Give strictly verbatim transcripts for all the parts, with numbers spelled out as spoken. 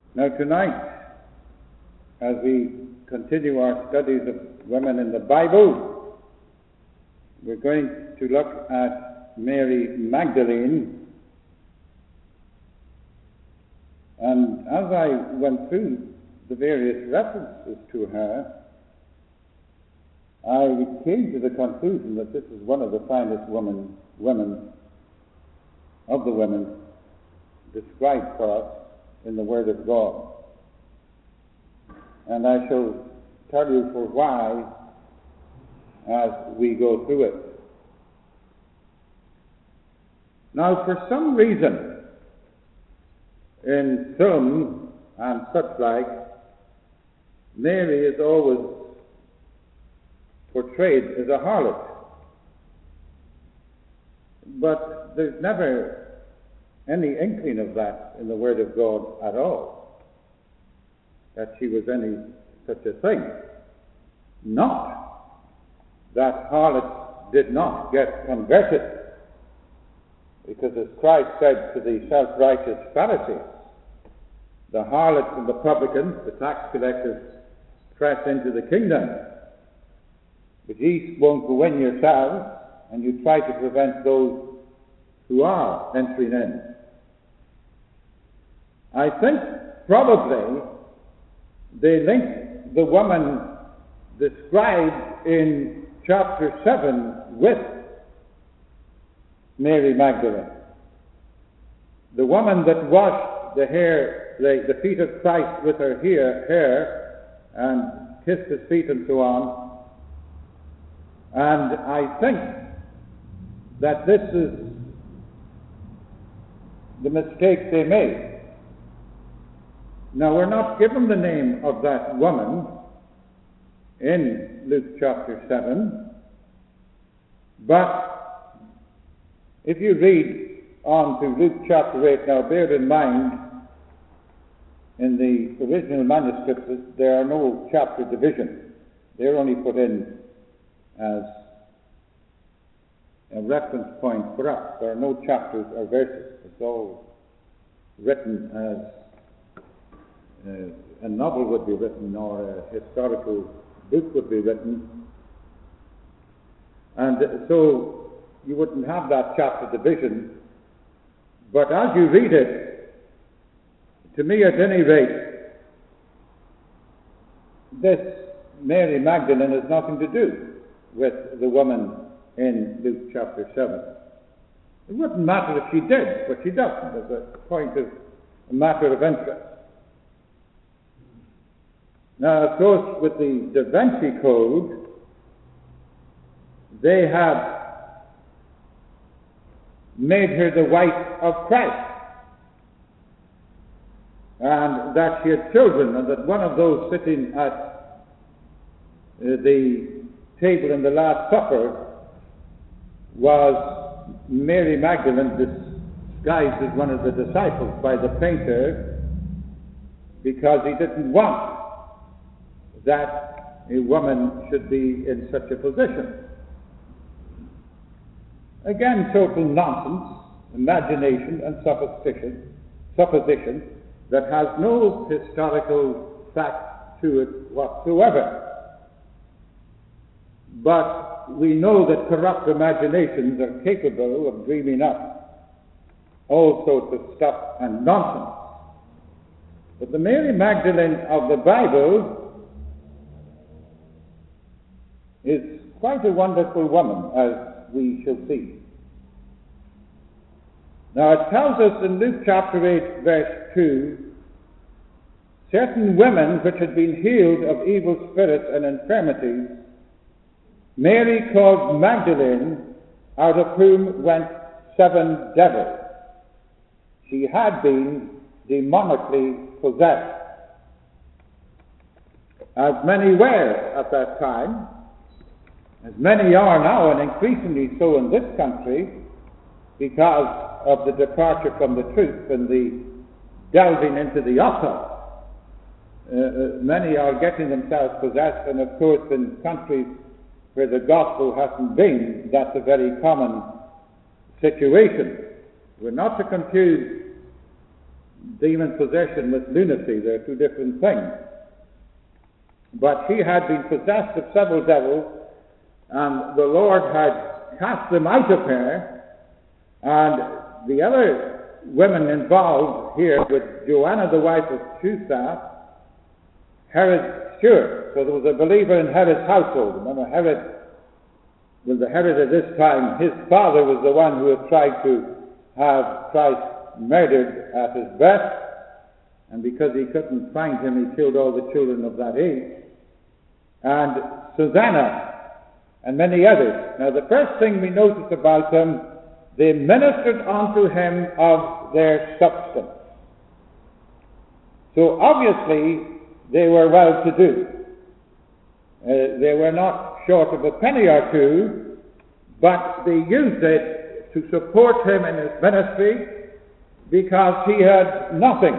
Now tonight, as we continue our studies of women in the Bible, we're going to look at Mary Magdalene. And as I went through the various references to her, I came to the conclusion that this is one of the finest women, women of the women described for us in the Word of God. And I shall tell you for why as we go through it. Now, for some reason, in film and such like, Mary is always portrayed as a harlot. But there's never any inkling of that in the Word of God at all, that she was any such a thing. Not that harlots did not get converted, because as Christ said to the self-righteous Pharisees, the harlots and the publicans, the tax collectors, press into the kingdom, but ye won't go in yourselves, and you try to prevent those who are entering in. I think probably they link the woman described in chapter seven with Mary Magdalene. The woman that washed the hair, the, the feet of Christ with her hair, hair and kissed his feet and so on. And I think that this is the mistake they made. Now, we're not given the name of that woman in Luke chapter seven, but if you read on to Luke chapter eight, now bear in mind, in the original manuscripts, there are no chapter divisions. They're only put in as a reference point for us. There are no chapters or verses. It's all written as uh, a novel would be written, or a historical book would be written. And so you wouldn't have that chapter division. But as you read it, to me at any rate, this Mary Magdalene has nothing to do with the woman in Luke chapter seven. It wouldn't matter if she did, but she doesn't, as a point of a matter of interest. Now, of course, with the Da Vinci Code, they had made her the wife of Christ, and that she had children, and that one of those sitting at uh, the table in the Last Supper was Mary Magdalene, disguised as one of the disciples by the painter, because he didn't want that a woman should be in such a position. Again, total nonsense, imagination and supposition, supposition that has no historical fact to it whatsoever. But we know that corrupt imaginations are capable of dreaming up all sorts of stuff and nonsense. But the Mary Magdalene of the Bible is quite a wonderful woman, as we shall see. Now it tells us in Luke chapter eight, verse two, certain women which had been healed of evil spirits and infirmities, Mary called Magdalene, out of whom went seven devils. She had been demonically possessed, as many were at that time, as many are now, and increasingly so in this country, because of the departure from the truth and the delving into the occult. Uh, uh, many are getting themselves possessed, and of course in countries where the gospel hasn't been, that's a very common situation. We're not to confuse demon possession with lunacy. They're two different things. But she had been possessed of several devils, and the Lord had cast them out of her. And the other women involved here with Joanna, the wife of Chusa, Herod's steward. So there was a believer in Herod's household. Remember, Herod was the Herod at this time. His father was the one who had tried to have Christ murdered at his birth, and because he couldn't find him, he killed all the children of that age. And Susanna, and many others. Now, the first thing we notice about them, they ministered unto him of their substance. So obviously, they were well-to-do. Uh, they were not short of a penny or two, but they used it to support him in his ministry because he had nothing.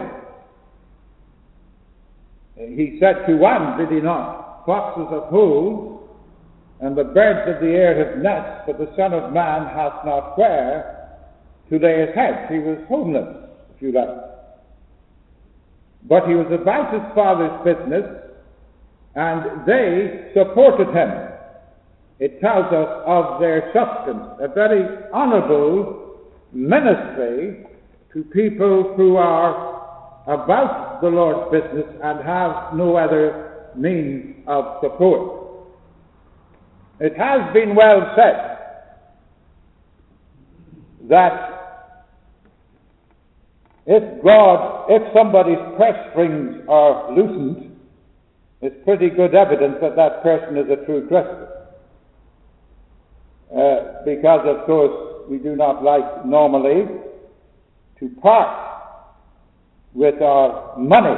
He said to one, did he not, foxes have holes, and the birds of the air have nests, but the Son of Man hath not where to lay his head. He was homeless, if you like. But he was about his Father's business, and they supported him. It tells us of their substance, a very honourable ministry to people who are about the Lord's business and have no other means of support. It has been well said that if God, if somebody's purse strings are loosened, it's pretty good evidence that that person is a true Christian. Uh, because, of course, we do not like normally to part with our money.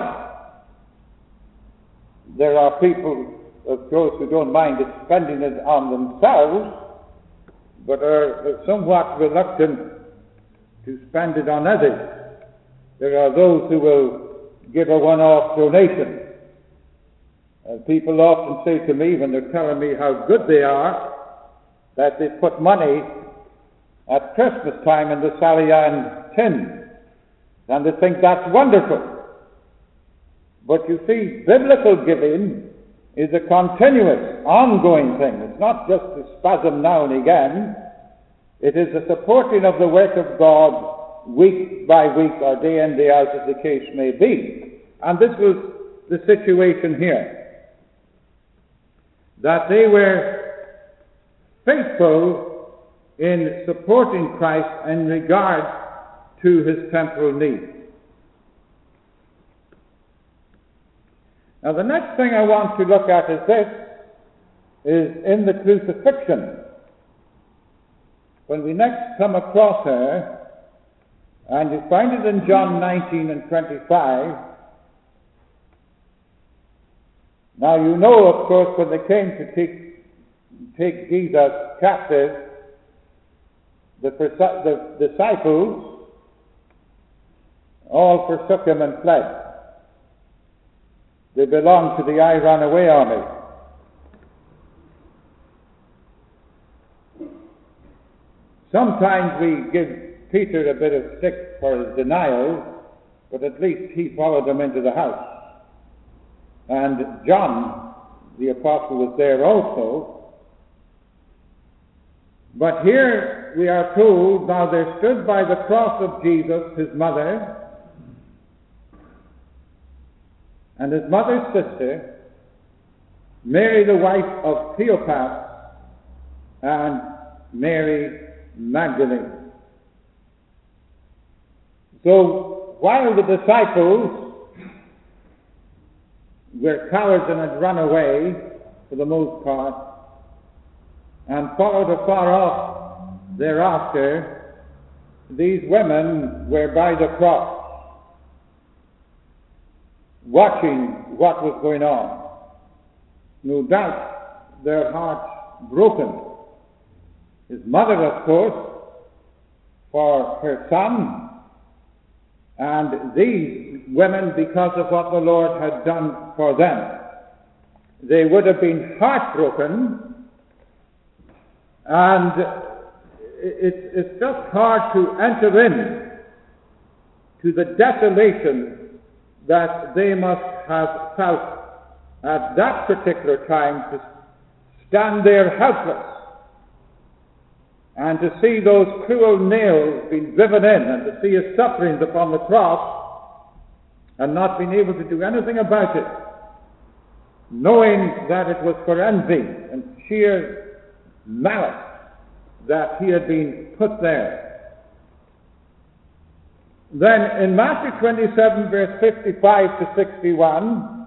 There are people, of course, who don't mind it spending it on themselves, but are somewhat reluctant to spend it on others. There are those who will give a one-off donation. Uh, people often say to me when they're telling me how good they are, that they put money at Christmas time in the Sally-Ann tin, and they think that's wonderful. But you see, biblical giving is a continuous, ongoing thing. It's not just a spasm now and again. It is a supporting of the work of God week by week or day in, day out, as the case may be. And this was the situation here. That they were faithful in supporting Christ in regard to his temporal needs. Now the next thing I want to look at is this, is in the crucifixion. When we next come across her, and you find it in John nineteen and twenty-five, now you know, of course, when they came to take take Jesus captive, the, the disciples all forsook him and fled. They belonged to the I ran away army. Sometimes we give Peter a bit of stick for his denial, but at least he followed them into the house. And John, the apostle, was there also. But here we are told, now there stood by the cross of Jesus his mother and his mother's sister, Mary the wife of Cleopas, and Mary Magdalene. So while the disciples were cowards and had run away for the most part, and followed afar off thereafter, these women were by the cross, watching what was going on. No doubt their hearts broken. His mother, of course, for her son, and these women because of what the Lord had done for them. They would have been heartbroken. And it's, it's just hard to enter in to the desolation that they must have felt at that particular time, to stand there helpless and to see those cruel nails being driven in, and to see his sufferings upon the cross and not being able to do anything about it, knowing that it was for envy and sheer malice that he had been put there. Then in Matthew twenty-seven, verse fifty-five to sixty-one,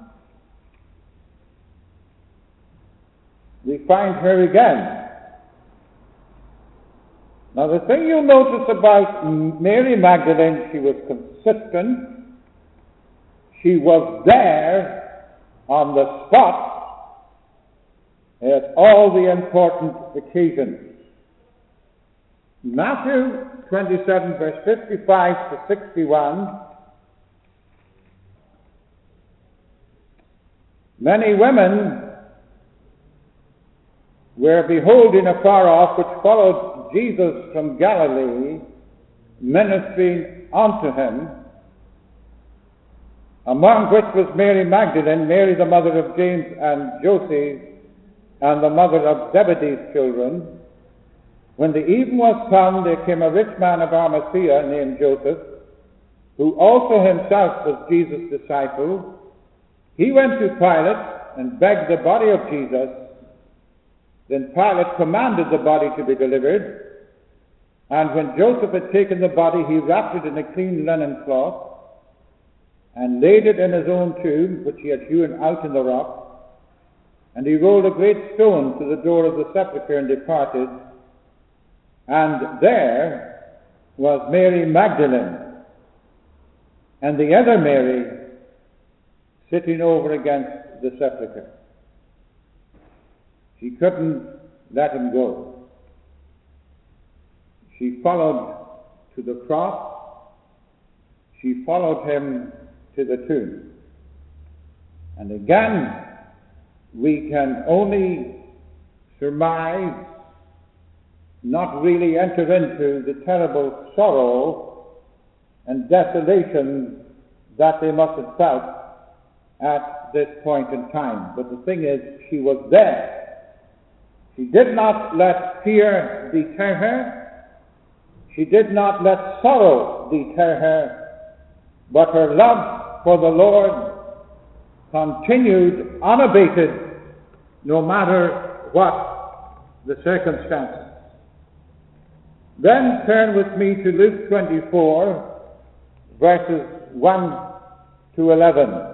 we find her again. Now the thing you'll notice about Mary Magdalene, she was consistent. She was there on the spot at all the important occasions. Matthew twenty-seven, verse fifty-five to sixty-one. Many women were beholding afar off, which followed Jesus from Galilee, ministering unto him, among which was Mary Magdalene, Mary the mother of James and Joseph, and the mother of Zebedee's children. When the even was come, there came a rich man of Arimathea named Joseph, who also himself was Jesus' disciple. He went to Pilate and begged the body of Jesus. Then Pilate commanded the body to be delivered. And when Joseph had taken the body, he wrapped it in a clean linen cloth and laid it in his own tomb, which he had hewn out in the rock. And he rolled a great stone to the door of the sepulchre and departed. And there was Mary Magdalene and the other Mary sitting over against the sepulchre. She couldn't let him go. She followed to the cross. She followed him to the tomb. And again, we can only surmise, not really enter into the terrible sorrow and desolation that they must have felt at this point in time. But the thing is, she was there. She did not let fear deter her. She did not let sorrow deter her. But her love for the Lord continued unabated, no matter what the circumstances. Then turn with me to Luke twenty-four, verses one to eleven.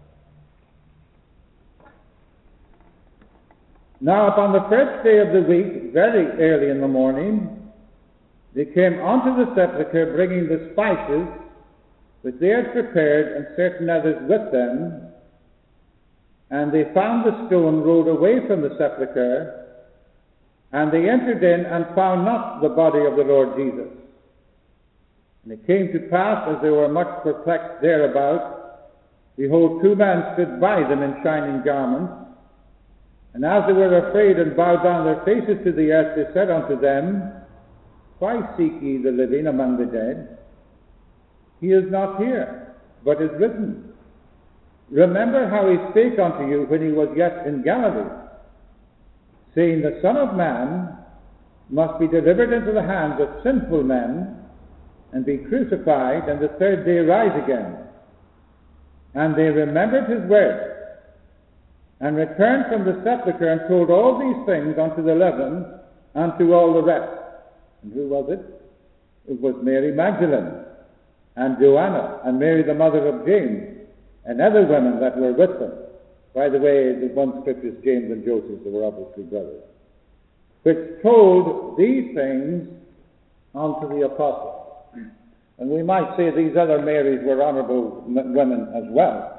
Now upon the first day of the week, very early in the morning, they came unto the sepulchre, bringing the spices which they had prepared, and certain others with them. And they found the stone rolled away from the sepulchre, and they entered in and found not the body of the Lord Jesus. And it came to pass, as they were much perplexed thereabout, behold, two men stood by them in shining garments. And as they were afraid and bowed down their faces to the earth, they said unto them, Why seek ye the living among the dead? He is not here, but is risen. Remember how he spake unto you when he was yet in Galilee, saying, The Son of Man must be delivered into the hands of sinful men, and be crucified, and the third day rise again. And they remembered his words, and returned from the sepulchre, and told all these things unto the eleven, and to all the rest. And who was it? It was Mary Magdalene, and Joanna, and Mary the mother of James, and other women that were with them. By the way, the one scripture is James and Joseph, they were obviously brothers, which told these things unto the apostles. And we might say these other Marys were honorable women as well.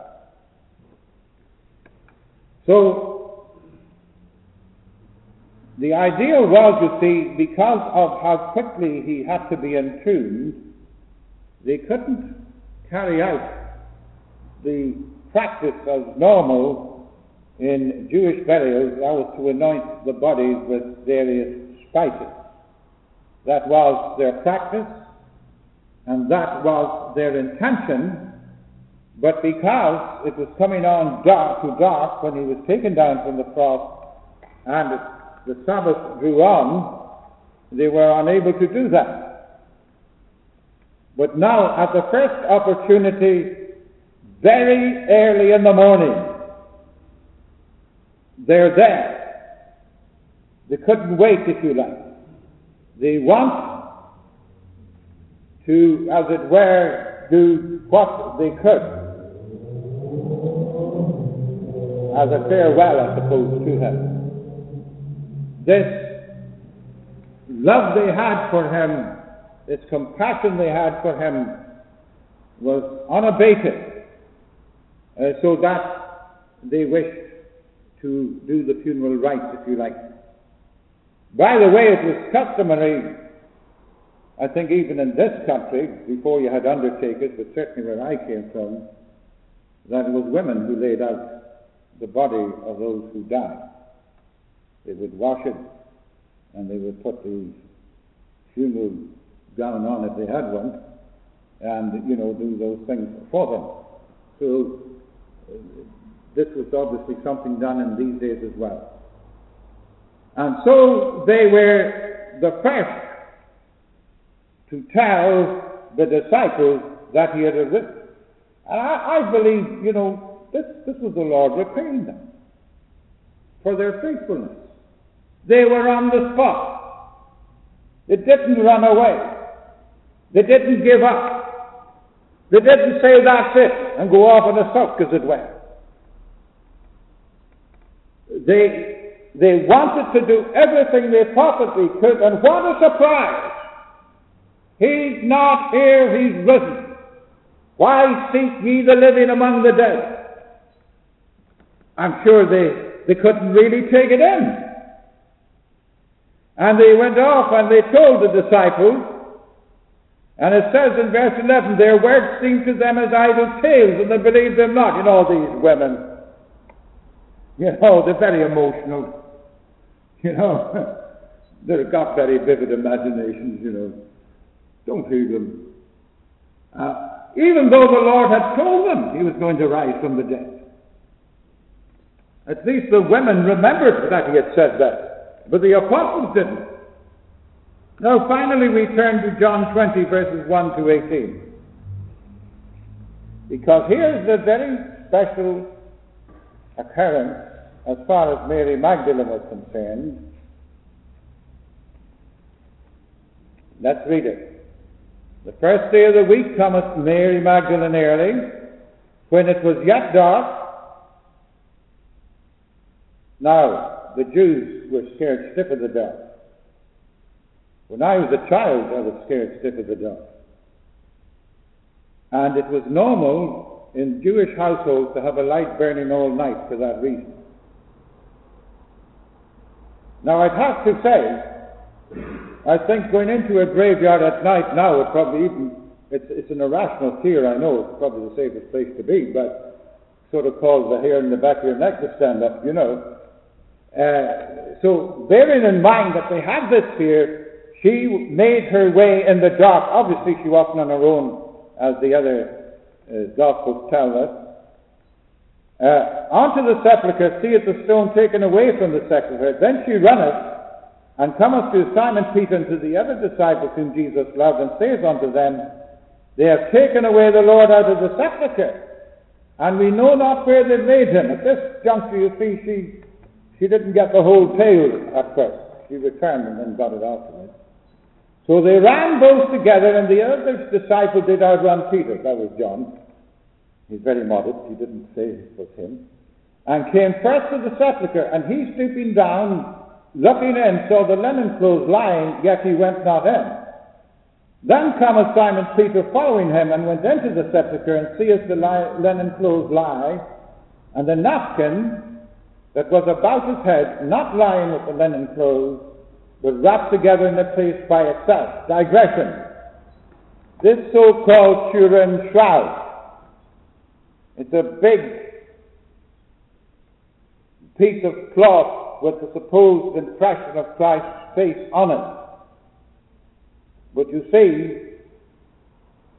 So, the ideal was, you see, because of how quickly he had to be entombed, they couldn't carry out the practice as normal in Jewish burials, that was to anoint the bodies with various spices. That was their practice, and that was their intention. But because it was coming on dark to dark when he was taken down from the cross, and it, the Sabbath drew on, they were unable to do that. But now, at the first opportunity, very early in the morning, they're there. They couldn't wait, if you like. They want to, as it were, do what they could as a farewell, I suppose, to him. This love they had for him, this compassion they had for him, was unabated, uh, so that they wished to do the funeral rites, if you like. By the way, it was customary, I think even in this country, before you had undertakers, but certainly where I came from, that it was women who laid out the body of those who died. They would wash it, and they would put the funeral gown on if they had one, and, you know, do those things for them. So, uh, this was obviously something done in these days as well. And so they were the first to tell the disciples that he had arisen. And I, I believe, you know, this, this was the Lord repaying them for their faithfulness. They were on the spot. They didn't run away. They didn't give up. They didn't say that's it and go off in a sulk, as it were. They They wanted to do everything they possibly could, and what a surprise! He's not here, he's risen. Why seek ye the living among the dead? I'm sure they, they couldn't really take it in. And they went off and they told the disciples, and it says in verse eleven, their words seemed to them as idle tales, and they believed them not. You know, these women, you know, they're very emotional. You know, they've got very vivid imaginations, you know. Don't heed them. Uh, even though the Lord had told them he was going to rise from the dead. At least the women remembered that he had said that, but the apostles didn't. Now finally we turn to John twenty, verses one to eighteen. Because here's the very special occurrence as far as Mary Magdalene was concerned. Let's read it. The first day of the week cometh Mary Magdalene early, when it was yet dark. Now, the Jews were scared stiff of the dark. When I was a child, I was scared stiff of the dark. And it was normal in Jewish households to have a light burning all night for that reason. Now, I'd have to say, I think going into a graveyard at night now would probably even, it's, it's an irrational fear, I know, it's probably the safest place to be, but sort of cause the hair in the back of your neck to stand up, you know. Uh, so, bearing in mind that they had this fear, she made her way in the dark. Obviously, she wasn't on her own, as the other uh, Gospels tell us. Uh, onto the sepulchre, seeth the stone taken away from the sepulchre. Then she runneth, and cometh to Simon Peter and to the other disciples whom Jesus loved, and saith unto them, they have taken away the Lord out of the sepulchre, and we know not where they've laid him. At this juncture, you see, she, she didn't get the whole tale at first. She returned and then got it afterwards. So they ran both together, and the other disciple did outrun Peter. That was John. He's very modest. He didn't say it was him. And came first to the sepulchre, and he stooping down, looking in, saw the linen clothes lying, yet he went not in. Then cometh Simon Peter following him, and went into the sepulchre, and seeth the li- linen clothes lie, and the napkin that was about his head, not lying with the linen clothes, but wrapped together in a place by itself. Digression. This so-called Turin shroud, it's a big piece of cloth with the supposed impression of Christ's face on it. But you see,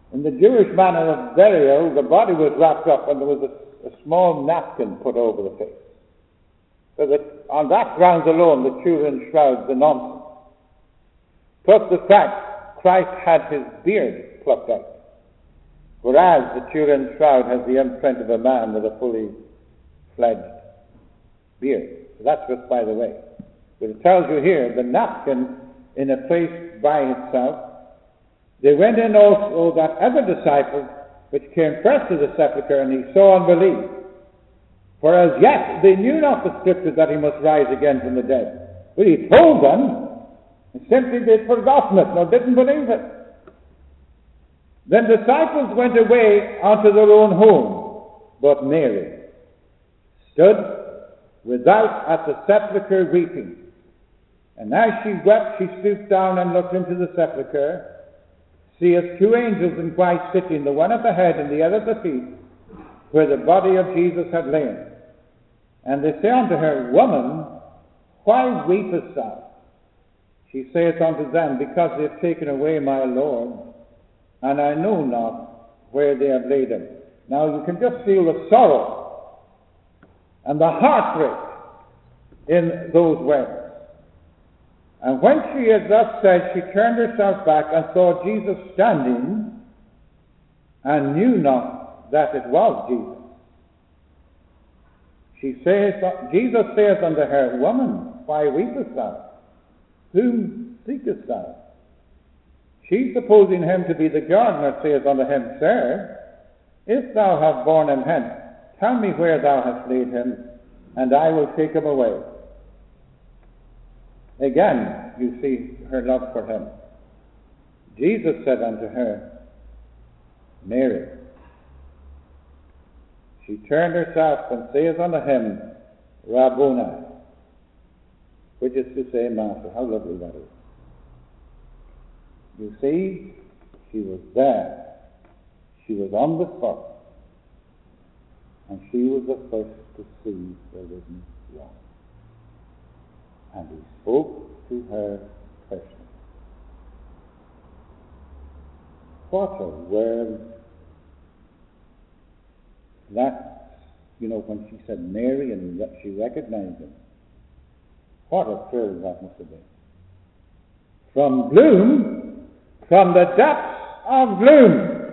In the Jewish manner of burial, the body was wrapped up and there was a, a small napkin put over the face. So that on that grounds alone, the Turin shroud's a nonsense. Plus the fact Christ had his beard plucked out, whereas the Turin shroud has the imprint of a man with a fully fledged beard. So that's just by the way. But it tells you here, the napkin in a place by itself. They went in also that other disciple which came first to the sepulchre, and he saw and believed. For as yet they knew not the scripture that he must rise again from the dead. But he told them, and simply they'd forgotten it, nor didn't believe it. Then disciples went away unto their own home, but Mary stood without at the sepulchre weeping. And as she wept, she stooped down and looked into the sepulchre, seeth two angels in white sitting, the one at the head and the other at the feet, where the body of Jesus had lain. And they say unto her, Woman, why weepest thou? She saith unto them, Because they have taken away my Lord, and I know not where they have laid him. Now you can just feel the sorrow and the heartbreak in those words. And when she had thus said, she turned herself back and saw Jesus standing, and knew not that it was Jesus. She saith, Jesus saith unto her, Woman, why weepest thou? Whom seekest thou? She, supposing him to be the gardener, saith unto him, Sir, if thou have borne him hence, tell me where thou hast laid him, and I will take him away. Again, you see her love for him. Jesus said unto her, Mary. She turned herself and saith unto him, Rabboni, which is to say, Master. How lovely that is. You see, she was there. She was on the spot. And she was the first to see the risen one. And he spoke to her personally. What a word that, you know, when she said Mary and she recognized him. What a thrill that must have been. From gloom, from the depths of gloom,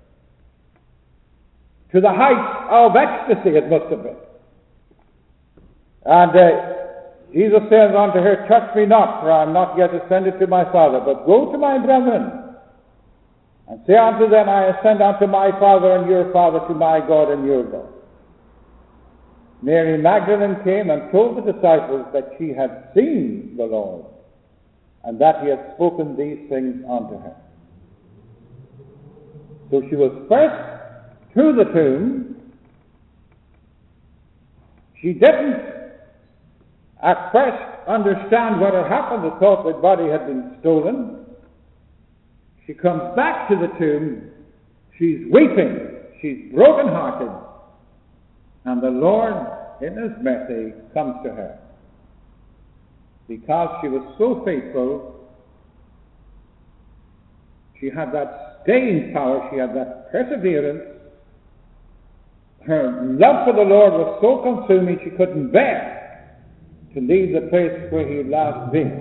to the heights of ecstasy it must have been. And uh, Jesus says unto her, Touch me not, for I am not yet ascended to my Father, but go to my brethren, and say unto them, I ascend unto my Father and your Father, to my God and your God. Mary Magdalene came and told the disciples that she had seen the Lord, and that he had spoken these things unto her. So she was first to the tomb. She didn't at first understand what had happened. The thought that body had been stolen. She comes back to the tomb. She's weeping. She's broken-hearted. And the Lord, in his mercy, comes to her. Because she was so faithful, she had that staying power, she had that perseverance. Her love for the Lord was so consuming she couldn't bear to leave the place where he had last been.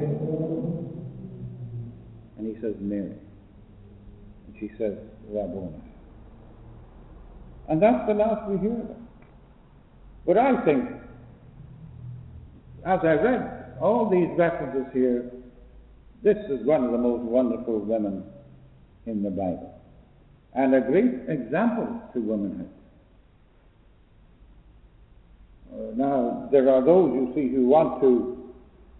And he says, Mary. And she says, Rabboni. And that's the last we hear of it. But I think, as I read all these references here, this is one of the most wonderful women in the Bible. And a great example to womanhood. Uh, now, there are those, you see, who want to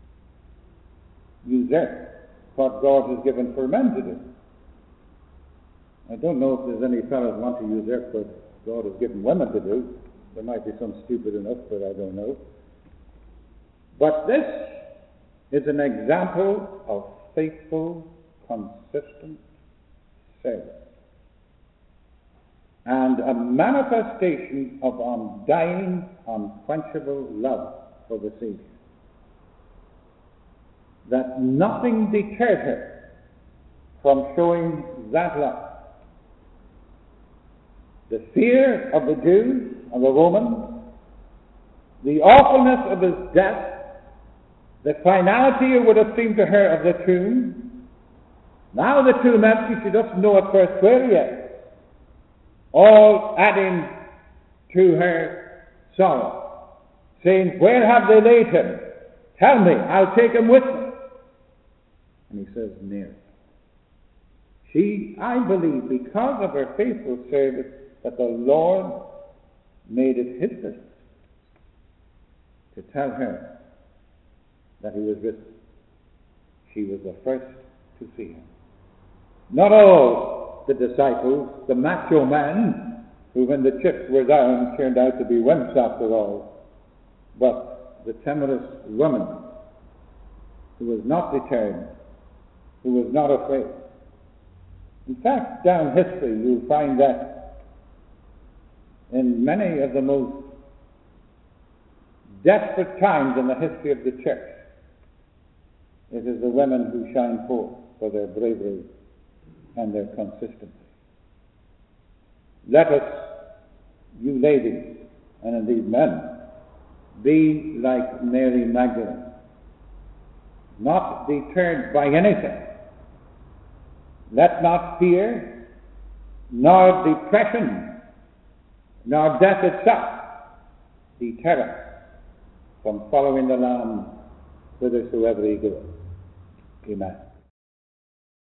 usurp what God has given for men to do. I don't know if there's any fellows who want to usurp what God has given women to do. There might be some stupid enough, but I don't know. But this is an example of faithful, consistent service, and a manifestation of undying, unquenchable love for the Savior. That nothing deterred her from showing that love. the fear of the Jews, of the Romans, the awfulness of his death, the finality, it would have seemed to her, of the tomb. Now the tomb empty, she doesn't know at first where yet. All adding to her sorrow, saying, where have they laid him? Tell me, I'll take him with me. And he says, near. She, I believe, because of her faithful service, that the Lord made it his business to tell her that he was risen. She was the first to see him. Not all the disciples, the macho men, who when the chips were down turned out to be wimps after all, but the timorous woman who was not deterred, who was not afraid. In fact, down history you'll find that in many of the most desperate times in the history of the church, it is the women who shine forth for their bravery and their consistency. Let us, you ladies, and indeed men, be like Mary Magdalene, not deterred by anything. Let not fear, nor depression, nor death itself deter us from following the Lamb whithersoever he goeth. Amen.